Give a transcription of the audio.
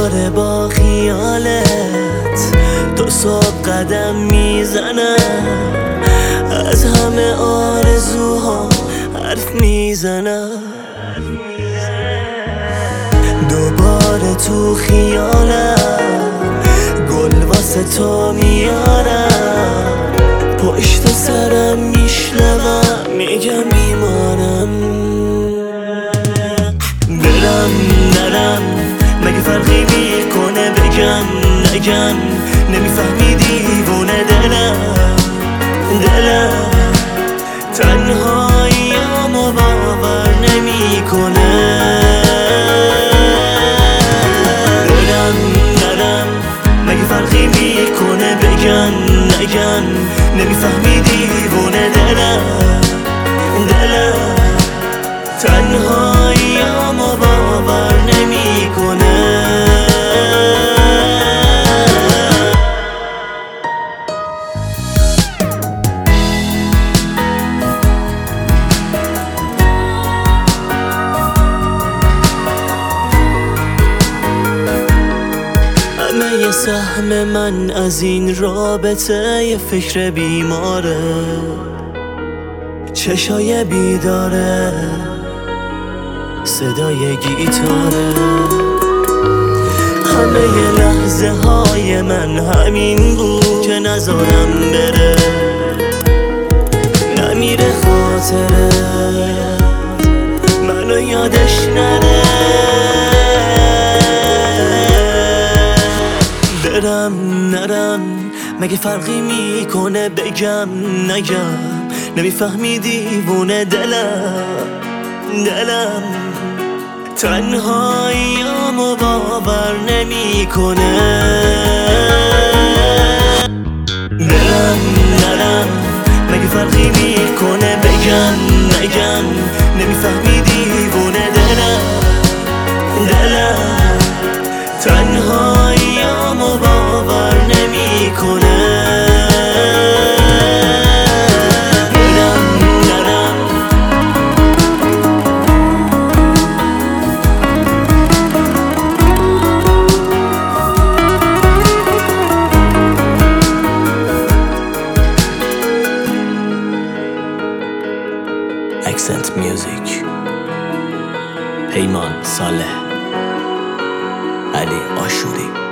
دوباره با خیالت تو صبح قدم میزنم، از همه آرزوها حرف میزنم. دوباره تو خیالم گل واسه تو میارم، پشت سرم میشنوم میگم میمانم. برم نرم مگه فرقی میکنه، بگم نگم نمیفهمی دیوونه دلم تنهاییامو باور نمیکنه. برم نرم مگه فرقی میکنه، بگم نگم نمیفهمی دیوونه دلم تنهاییامو باور نمیکنه. همه یه سهم من از این رابطه یه فکر بیماره، چشای بیداره، صدای گیتاره. همه یه لحظه های من همین بود که نذارم بره، نمیره خاطره منو یادش نره. برم نرم مگه فرقی میکنه، بگم نگم نمیفهمی دیوونه دلم تنهاییامو باور نمیکنه. برم نرم مگه فرقی میکنه، بگم نگم نمیفهمی دیوونه دلم تنهاییامو باور نمیکنه. Accent Music پیمان صالح علی آشوری.